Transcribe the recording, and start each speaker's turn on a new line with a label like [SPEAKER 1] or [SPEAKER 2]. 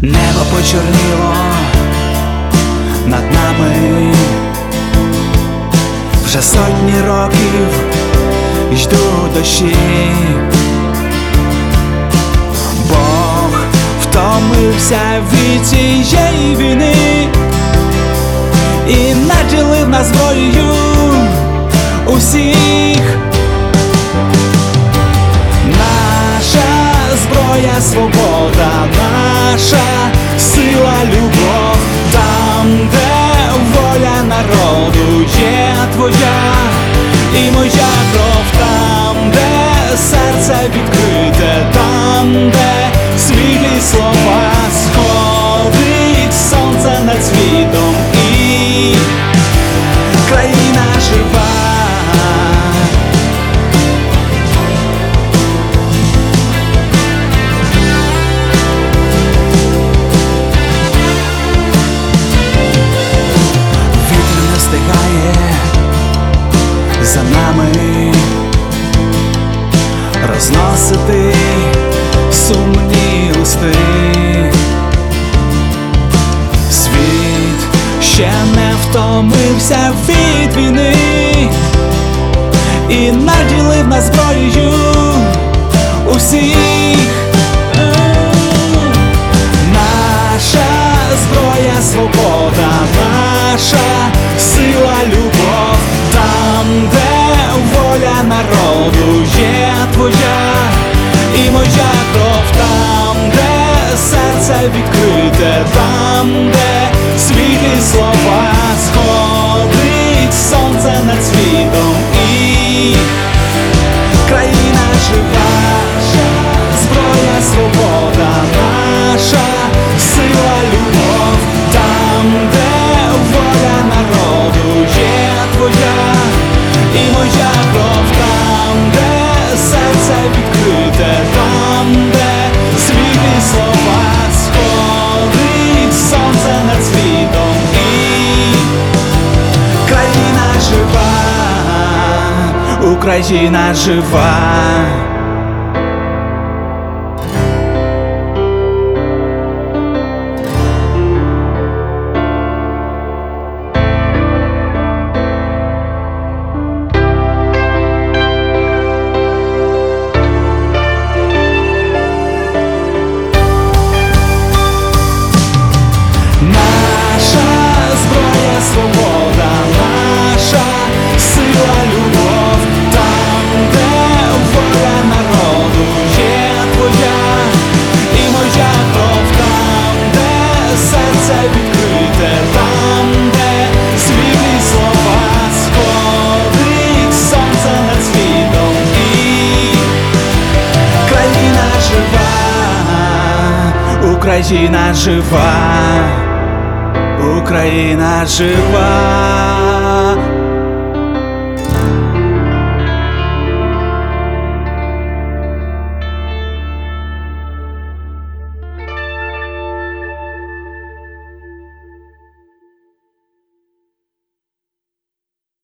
[SPEAKER 1] Небо почорніло над нами, вже сотні років жду дощі. Бог втомився від цієї війни і наділив нас зброєю усіх. Наша зброя — свобода, наша сила — любов. Там, де воля народу, є твоя і моя кров. Там, де серце відкрите, там, де світлі слова, сходить сонце над світом і країна жива. За нами розносити сумні листи. Світ ще не втомився від війни і наділив нас зброєю усіх. Наша зброя — свобода, наша сила — любов. Там, де воля народу, є твоя і моя кров. Там, де серце відкрите, там, де світлі слова, сходить сонце над світом і країна жива. Зброя — свобода, наша сила — любов. Там, де воля народу, є твоя і моя кров. Там, де серце відкрите, там, де світлі слова, сходить сонце над світом і країна жива, Україна жива. Наша зброя — свобода, наша сила — любов. Там, де воля народу, є твоя і моя кров. Там, де серце відкрите, там, де світлі слова, сходить сонце над світом і країна жива, Україна жива, Україна жива.